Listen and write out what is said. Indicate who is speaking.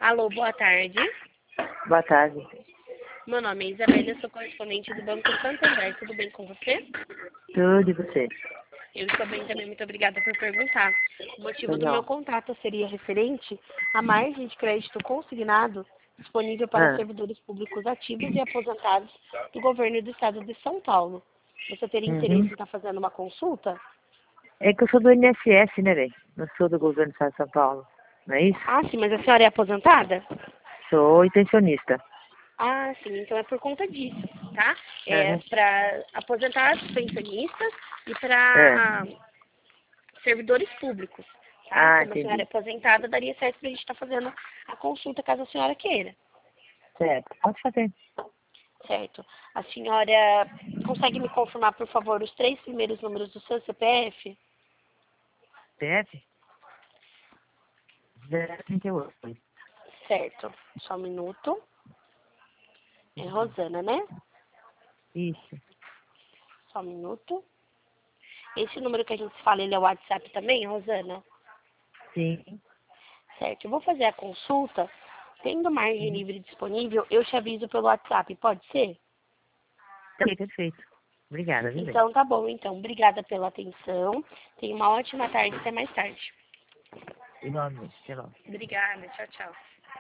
Speaker 1: Alô, boa tarde.
Speaker 2: Boa tarde.
Speaker 1: Meu nome é Isabela, eu sou correspondente do Banco Santander. Tudo bem com você?
Speaker 2: Tudo e você?
Speaker 1: Eu estou bem também, muito obrigada por perguntar. O motivo do meu
Speaker 2: Não.
Speaker 1: contato seria referente à margem de crédito consignado disponível para servidores públicos ativos e aposentados do governo do estado de São Paulo. Você teria interesse em estar fazendo uma consulta?
Speaker 2: É que eu sou do INSS, né, velho? Não sou do governo do estado de São Paulo. Não é isso?
Speaker 1: Ah, sim, mas a senhora é aposentada?
Speaker 2: Sou intencionista.
Speaker 1: Ah, sim, então é por conta disso, tá? É
Speaker 2: Uhum.
Speaker 1: para aposentados, pensionistas e
Speaker 2: É.
Speaker 1: para servidores públicos, tá?
Speaker 2: Ah,
Speaker 1: Como a senhora é
Speaker 2: entendi.
Speaker 1: aposentada, daria certo para a gente estar fazendo a consulta caso a senhora queira,
Speaker 2: Certo. Pode fazer.
Speaker 1: certo? A senhora consegue me confirmar, por favor, os 3 primeiros números do seu CPF?
Speaker 2: CPF? 038.
Speaker 1: Certo. Só um minuto. É Rosana, né?
Speaker 2: Isso.
Speaker 1: Só um minuto. Esse número que a gente fala, ele é o WhatsApp também, Rosana?
Speaker 2: Sim.
Speaker 1: Certo. Eu vou fazer a consulta. Tendo margem
Speaker 2: Uhum.
Speaker 1: livre disponível, eu te aviso pelo WhatsApp, pode ser?
Speaker 2: Ok, perfeito. Obrigada, viu, bem?
Speaker 1: Então tá bom, então. Obrigada pela atenção. Tenha uma ótima tarde, até mais tarde.
Speaker 2: Igualmente. Até logo.
Speaker 1: Obrigada, tchau, tchau.